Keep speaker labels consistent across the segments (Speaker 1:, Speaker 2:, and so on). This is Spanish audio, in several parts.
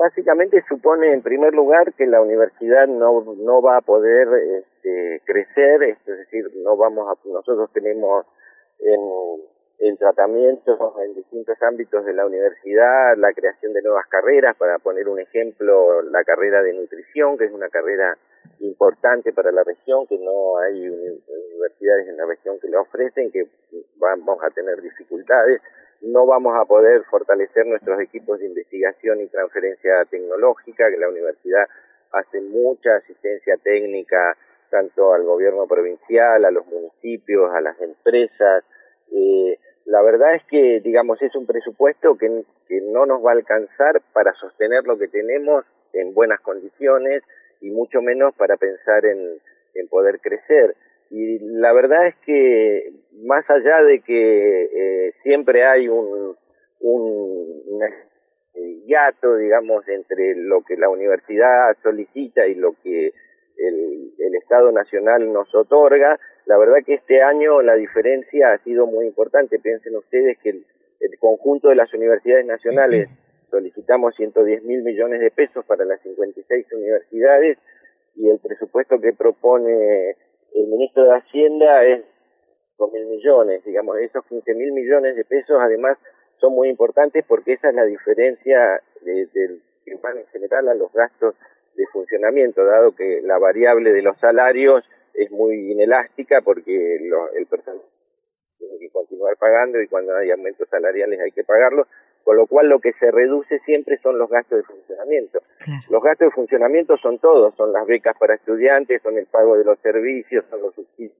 Speaker 1: Básicamente supone, en primer lugar, que la universidad no va a poder crecer, es decir, nosotros tenemos en tratamientos en distintos ámbitos de la universidad la creación de nuevas carreras. Para poner un ejemplo, la carrera de nutrición, que es una carrera importante para la región, que no hay universidades en la región que la ofrecen, que vamos a tener dificultades. No vamos a poder fortalecer nuestros equipos de investigación y transferencia tecnológica, que la universidad hace mucha asistencia técnica tanto al gobierno provincial, a los municipios, a las empresas. La verdad es que, digamos, es un presupuesto que no nos va a alcanzar para sostener lo que tenemos en buenas condiciones y mucho menos para pensar en poder crecer. Y la verdad es que, más allá de que siempre hay un hiato, digamos, entre lo que la universidad solicita y lo que el Estado Nacional nos otorga, la verdad que este año la diferencia ha sido muy importante. Piensen ustedes que el conjunto de las universidades nacionales solicitamos 110.000 millones de pesos para las 56 universidades, y el presupuesto que propone el ministro de Hacienda es 5.000 millones, digamos. Esos 15.000 millones de pesos además son muy importantes porque esa es la diferencia del que van en general a los gastos de funcionamiento, dado que la variable de los salarios es muy inelástica porque el personal tiene que continuar pagando y cuando hay aumentos salariales hay que pagarlos, con lo cual lo que se reduce siempre son los gastos de funcionamiento. Claro. Los gastos de funcionamiento son todos, son las becas para estudiantes, son el pago de los servicios, son los subsidios.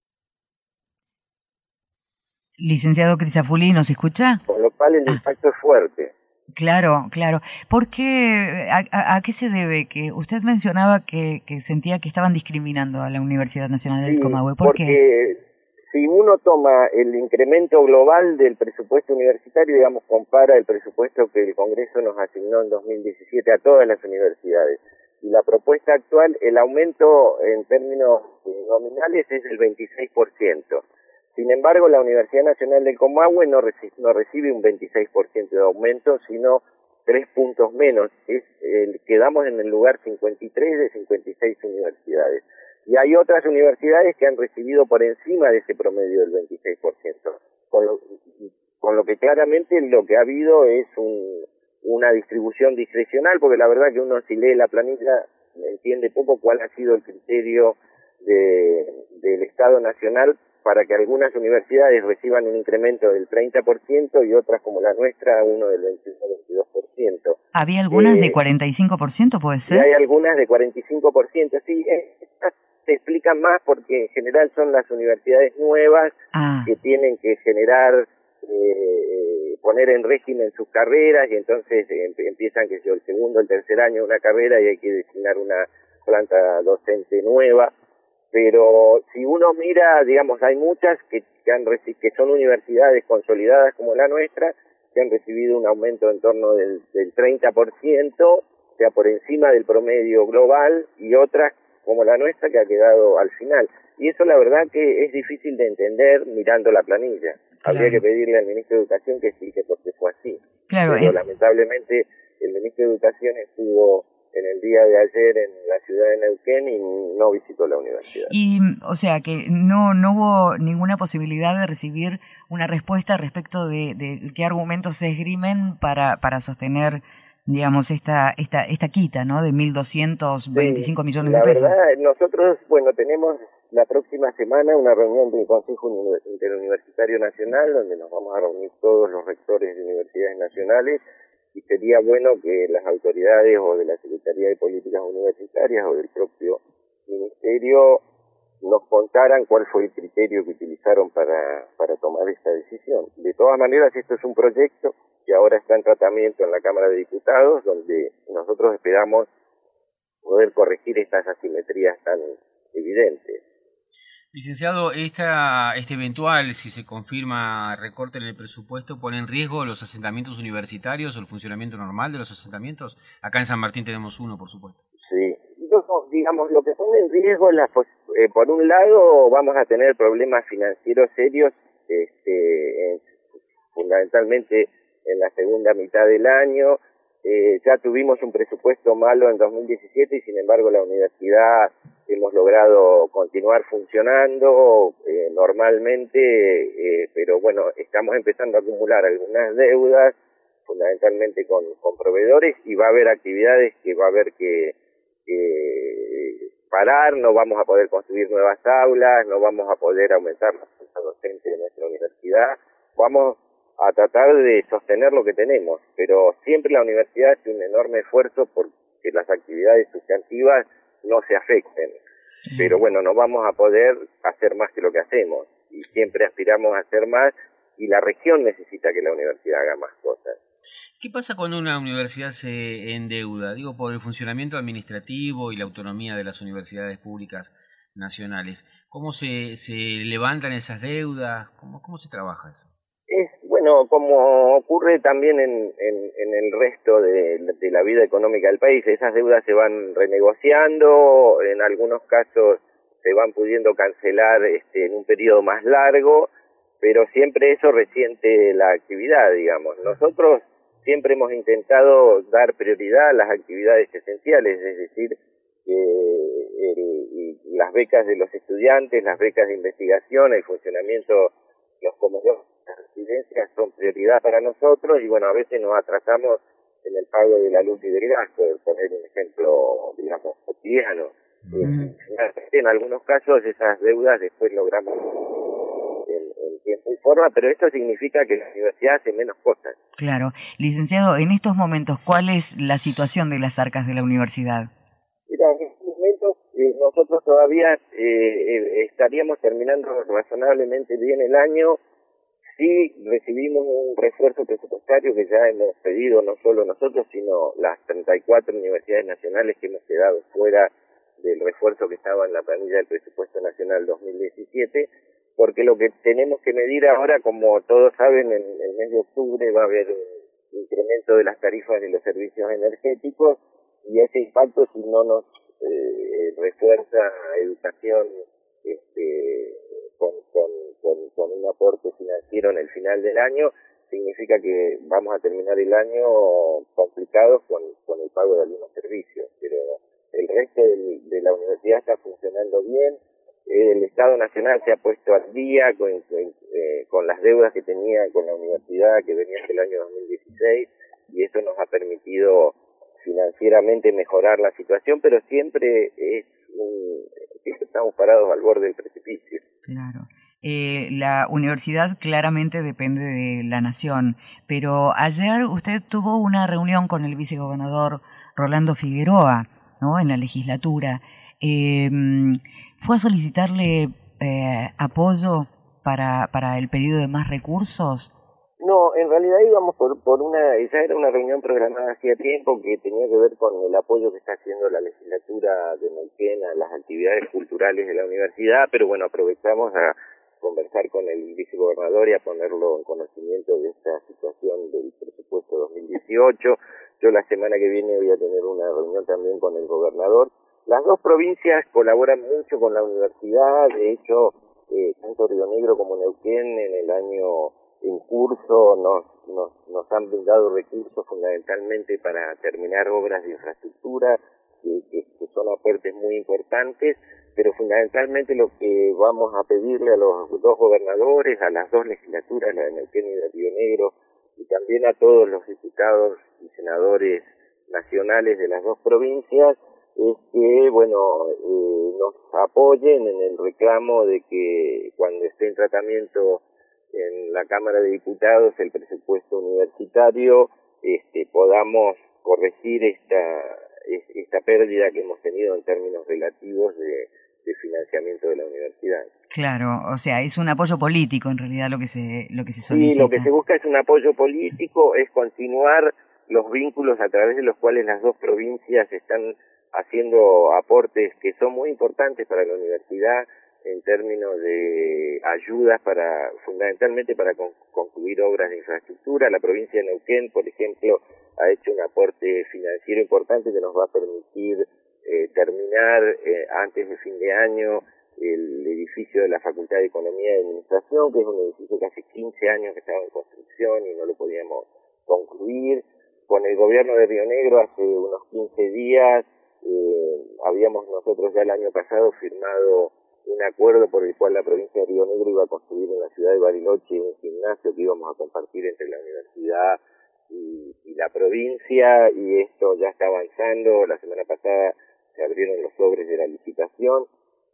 Speaker 2: Licenciado Crisafulli, ¿nos escucha?
Speaker 1: Con lo cual el impacto es fuerte.
Speaker 2: Claro, claro. ¿Por qué, a qué se debe que usted mencionaba que sentía que estaban discriminando a la Universidad Nacional del Comahue? ¿Por qué?
Speaker 1: Si uno toma el incremento global del presupuesto universitario, digamos, compara el presupuesto que el Congreso nos asignó en 2017 a todas las universidades, y la propuesta actual, el aumento en términos nominales es del 26%. Sin embargo, la Universidad Nacional del Comahue no recibe un 26% de aumento, sino 3 puntos menos. Quedamos en el lugar 53 de 56 universidades. Y hay otras universidades que han recibido por encima de ese promedio del 26%, con lo que claramente lo que ha habido es una distribución discrecional, porque la verdad que uno, si lee la planilla, entiende poco cuál ha sido el criterio del Estado Nacional para que algunas universidades reciban un incremento del 30% y otras, como la nuesra, uno del 21-22%.
Speaker 2: ¿Había algunas de 45%, puede ser?
Speaker 1: Y hay algunas de 45%, sí. Se explican más porque en general son las universidades nuevas que tienen que generar, poner en régimen sus carreras, y entonces empiezan el segundo, el tercer año de una carrera y hay que designar una planta docente nueva. Pero si uno mira, digamos, hay muchas que son universidades consolidadas como la nuestra, que han recibido un aumento en torno del 30%, o sea, por encima del promedio global, y otras como la nuestra que ha quedado al final. Y eso la verdad que es difícil de entender mirando la planilla. Claro. Habría que pedirle al ministro de Educación que explique por qué fue así.
Speaker 2: Claro,
Speaker 1: pero lamentablemente el ministro de Educación estuvo en el día de ayer en la ciudad de Neuquén y no visitó la universidad.
Speaker 2: Y, o sea, que no hubo ninguna posibilidad de recibir una respuesta respecto de qué argumentos se esgrimen para sostener, digamos, esta quita, ¿no?, de 1.225 millones de pesos.
Speaker 1: La verdad, nosotros, tenemos la próxima semana una reunión del Consejo Interuniversitario Nacional, donde nos vamos a reunir todos los rectores de universidades nacionales, y sería bueno que las autoridades o de la Secretaría de Políticas Universitarias o del propio Ministerio nos contaran cuál fue el criterio que utilizaron para tomar esta decisión. De todas maneras, esto es un proyecto que ahora está en tratamiento en la Cámara de Diputados, donde nosotros esperamos poder corregir estas asimetrías tan evidentes.
Speaker 3: Licenciado, este eventual, si se confirma, recorte en el presupuesto, ¿pone en riesgo los asentamientos universitarios o el funcionamiento normal de los asentamientos? Acá en San Martín tenemos uno, por supuesto.
Speaker 1: Sí, digamos, lo que pone en riesgo es por un lado vamos a tener problemas financieros serios, fundamentalmente en la segunda mitad del año, Ya tuvimos un presupuesto malo en 2017 y sin embargo la universidad hemos logrado continuar funcionando normalmente, pero bueno, estamos empezando a acumular algunas deudas, fundamentalmente con proveedores, y va a haber actividades que va a haber que parar, no vamos a poder construir nuevas aulas, no vamos a poder aumentar la fuerza docente de nuestra universidad, vamos a tratar de sostener lo que tenemos, pero siempre la universidad hace un enorme esfuerzo por que las actividades sustantivas no se afecten. Pero bueno, no vamos a poder hacer más que lo que hacemos, y siempre aspiramos a hacer más, y la región necesita que la universidad haga más cosas.
Speaker 3: ¿Qué pasa cuando una universidad se endeuda? Digo, por el funcionamiento administrativo y la autonomía de las universidades públicas nacionales. ¿Cómo se levantan esas deudas? ¿Cómo se trabaja eso?
Speaker 1: Bueno, como ocurre también en el resto de la vida económica del país, esas deudas se van renegociando, en algunos casos se van pudiendo cancelar en un periodo más largo, pero siempre eso resiente la actividad, digamos. Nosotros siempre hemos intentado dar prioridad a las actividades esenciales, es decir, las becas de los estudiantes, las becas de investigación, el funcionamiento, los comedores, las residencias son prioridad para nosotros, y bueno, a veces nos atrasamos en el pago de la luz y del gas, por poner un ejemplo, digamos, cotidiano. En algunos casos esas deudas después logramos en tiempo y forma, pero esto significa que la universidad hace menos cosas.
Speaker 2: Claro. Licenciado, en estos momentos, ¿cuál es la situación de las arcas de la universidad?
Speaker 1: Mira, en estos momentos nosotros todavía estaríamos terminando razonablemente bien el año si recibimos un refuerzo presupuestario que ya hemos pedido, no solo nosotros, sino las 34 universidades nacionales que hemos quedado fuera del refuerzo que estaba en la planilla del presupuesto nacional 2017, porque lo que tenemos que medir ahora, como todos saben, en el mes de octubre va a haber un incremento de las tarifas de los servicios energéticos, y ese impacto, si no nos refuerza educación con un aporte financiero en el final del año, significa que vamos a terminar el año complicados con el pago de algunos servicios, pero el resto de la universidad está funcionando bien. El Estado Nacional se ha puesto al día con las deudas que tenía con la universidad, que venían del año 2016, y eso nos ha permitido financieramente mejorar la situación, pero siempre estamos parados al borde del precipicio.
Speaker 2: Claro. La universidad claramente depende de la nación, pero ayer usted tuvo una reunión con el vicegobernador Rolando Figueroa, ¿no?, en la legislatura. ¿Fue a solicitarle apoyo para el pedido de más recursos?
Speaker 1: No, en realidad íbamos ya era una reunión programada hacía tiempo que tenía que ver con el apoyo que está haciendo la legislatura de Neuquén a las actividades culturales de la universidad, pero bueno, aprovechamos a conversar con el vicegobernador y a ponerlo en conocimiento de esta situación del presupuesto 2018. Yo la semana que viene voy a tener una reunión también con el gobernador. Las dos provincias colaboran mucho con la universidad, de hecho, tanto Río Negro como Neuquén en el año en curso nos han brindado recursos fundamentalmente para terminar obras de infraestructura, que son aportes muy importantes, pero fundamentalmente lo que vamos a pedirle a los dos gobernadores, a las dos legislaturas, la de Neuquén y de Río Negro, y también a todos los diputados y senadores nacionales de las dos provincias, es que, bueno, nos apoyen en el reclamo de que cuando esté en tratamiento en la Cámara de Diputados el presupuesto universitario, podamos corregir esta pérdida que hemos tenido en términos relativos de financiamiento de la universidad.
Speaker 2: Claro, o sea, es un apoyo político en realidad lo que se solicita.
Speaker 1: Sí, lo que se busca es un apoyo político, es continuar los vínculos a través de los cuales las dos provincias están haciendo aportes que son muy importantes para la universidad en términos de ayudas fundamentalmente para concluir obras de infraestructura. La provincia de Neuquén, por ejemplo, ha hecho un aporte financiero importante que nos va a permitir terminar antes de fin de año el edificio de la Facultad de Economía y Administración, que es un edificio que hace 15 años que estaba en construcción y no lo podíamos concluir. con el gobierno de Río Negro hace unos 15 días habíamos nosotros ya el año pasado firmado un acuerdo por el cual la provincia de Río Negro iba a construir en la ciudad de Bariloche un gimnasio que íbamos a compartir entre la universidad y la provincia, y esto ya está avanzando. La semana pasada se abrieron los sobres de la licitación,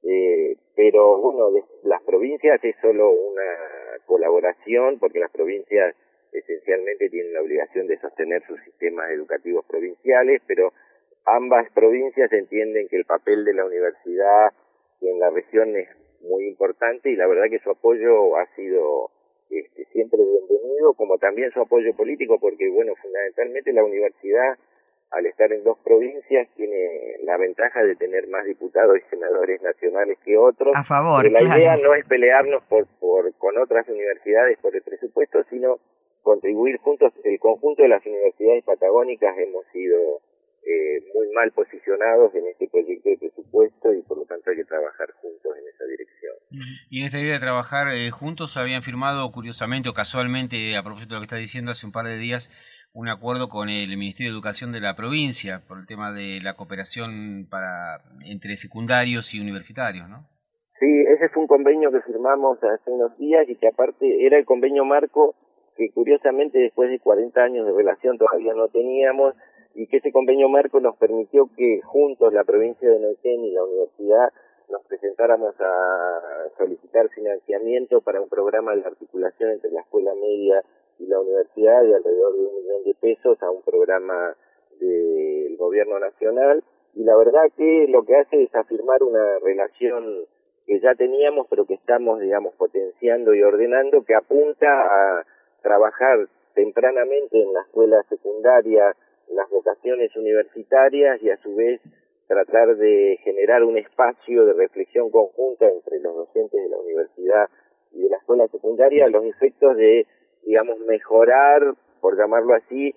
Speaker 1: pero bueno, las provincias es solo una colaboración, porque las provincias esencialmente tienen la obligación de sostener sus sistemas educativos provinciales, pero ambas provincias entienden que el papel de la universidad en la región es muy importante, y la verdad que su apoyo ha sido siempre bienvenido, como también su apoyo político, porque bueno, fundamentalmente la universidad, al estar en dos provincias, tiene la ventaja de tener más diputados y senadores nacionales que otros.
Speaker 2: A favor,
Speaker 1: pero la
Speaker 2: claro.
Speaker 1: idea no es pelearnos con otras universidades por el presupuesto, sino contribuir juntos. El conjunto de las universidades patagónicas hemos sido muy mal posicionados en este proyecto de presupuesto, y por lo tanto hay que trabajar juntos en esa dirección.
Speaker 3: Y en esta idea de trabajar juntos habían firmado, curiosamente o casualmente, a propósito de lo que está diciendo, hace un par de días un acuerdo con el Ministerio de Educación de la provincia por el tema de la cooperación entre secundarios y universitarios, ¿no?
Speaker 1: Sí, ese fue un convenio que firmamos hace unos días, y que aparte era el convenio marco que curiosamente después de 40 años de relación todavía no teníamos, y que ese convenio marco nos permitió que juntos la provincia de Neuquén y la universidad nos presentáramos a solicitar financiamiento para un programa de articulación entre la escuela media y la universidad de alrededor de 1 millón de pesos a un programa del gobierno nacional. Y la verdad que lo que hace es afirmar una relación que ya teníamos, pero que estamos, digamos, potenciando y ordenando, que apunta a trabajar tempranamente en la escuela secundaria las vocaciones universitarias, y a su vez tratar de generar un espacio de reflexión conjunta entre los docentes de la universidad y de la escuela secundaria, los efectos de, digamos, mejorar, por llamarlo así,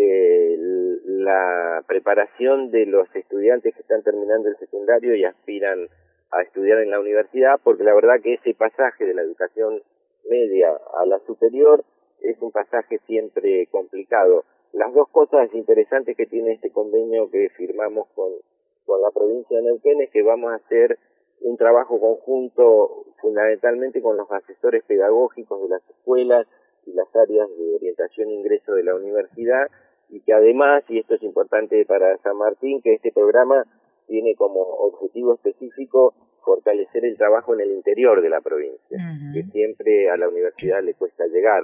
Speaker 1: la preparación de los estudiantes que están terminando el secundario y aspiran a estudiar en la universidad, porque la verdad que ese pasaje de la educación media a la superior es un pasaje siempre complicado. Las dos cosas interesantes que tiene este convenio que firmamos con la provincia de Neuquén es que vamos a hacer un trabajo conjunto fundamentalmente con los asesores pedagógicos de las escuelas y las áreas de orientación e ingreso de la universidad, y que además, y esto es importante para San Martín, que este programa tiene como objetivo específico fortalecer el trabajo en el interior de la provincia, que siempre a la universidad le cuesta llegar.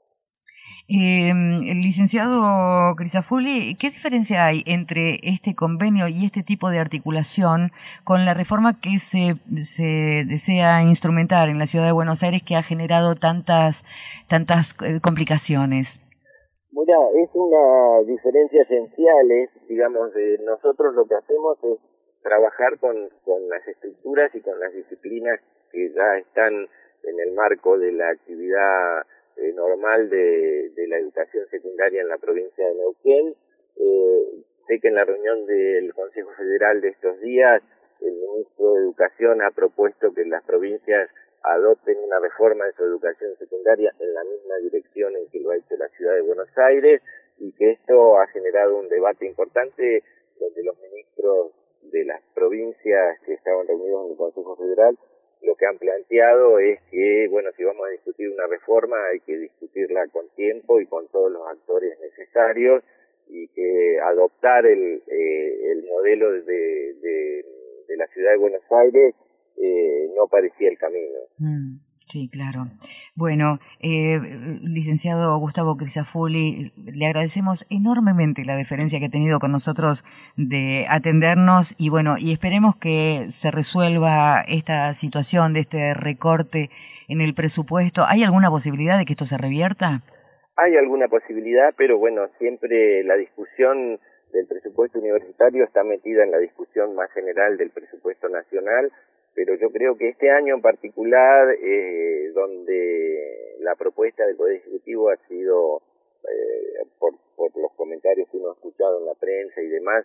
Speaker 2: El licenciado Crisafulli, ¿qué diferencia hay entre este convenio y este tipo de articulación con la reforma que se desea instrumentar en la ciudad de Buenos Aires, que ha generado tantas complicaciones?
Speaker 1: Mira, es una diferencia esencial, digamos, nosotros lo que hacemos es trabajar con las estructuras y con las disciplinas que ya están en el marco de la actividad normal de la educación secundaria en la provincia de Neuquén. Sé que en la reunión del Consejo Federal de estos días, el ministro de Educación ha propuesto que las provincias adopten una reforma de su educación secundaria en la misma dirección en que lo ha hecho la ciudad de Buenos Aires, y que esto ha generado un debate importante donde los ministros de las provincias que estaban reunidos en el Consejo Federal lo que han planteado es que, bueno, si vamos a discutir una reforma hay que discutirla con tiempo y con todos los actores necesarios, y que adoptar el modelo de la ciudad de Buenos Aires no parecía el camino.
Speaker 2: Sí, claro. Bueno, licenciado Gustavo Crisafulli, le agradecemos enormemente la deferencia que ha tenido con nosotros de atendernos, y bueno, y esperemos que se resuelva esta situación de este recorte en el presupuesto. ¿Hay alguna posibilidad de que esto se revierta?
Speaker 1: Hay alguna posibilidad, pero bueno, siempre la discusión del presupuesto universitario está metida en la discusión más general del presupuesto nacional. Pero yo creo que este año en particular, donde la propuesta del Poder Ejecutivo ha sido, por los comentarios que uno ha escuchado en la prensa y demás,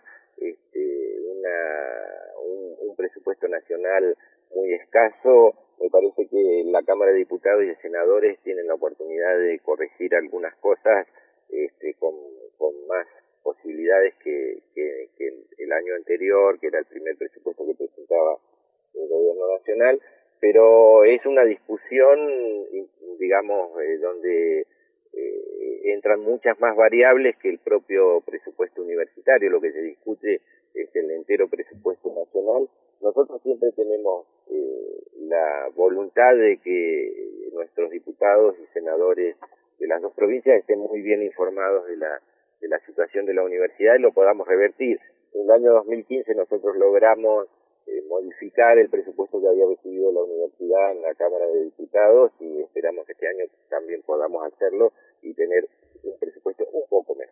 Speaker 1: un presupuesto nacional muy escaso, me parece que la Cámara de Diputados y de Senadores tienen la oportunidad de corregir algunas cosas con más posibilidades que el año anterior, que era el primer presupuesto que presentaba el gobierno nacional, pero es una discusión, digamos, donde entran muchas más variables que el propio presupuesto universitario. Lo que se discute es el entero presupuesto nacional. Nosotros siempre tenemos la voluntad de que nuestros diputados y senadores de las dos provincias estén muy bien informados de la situación de la universidad y lo podamos revertir. En el año 2015 nosotros logramos modificar el presupuesto que había recibido la universidad en la Cámara de Diputados y esperamos que este año también podamos hacerlo y tener un presupuesto un poco mejor.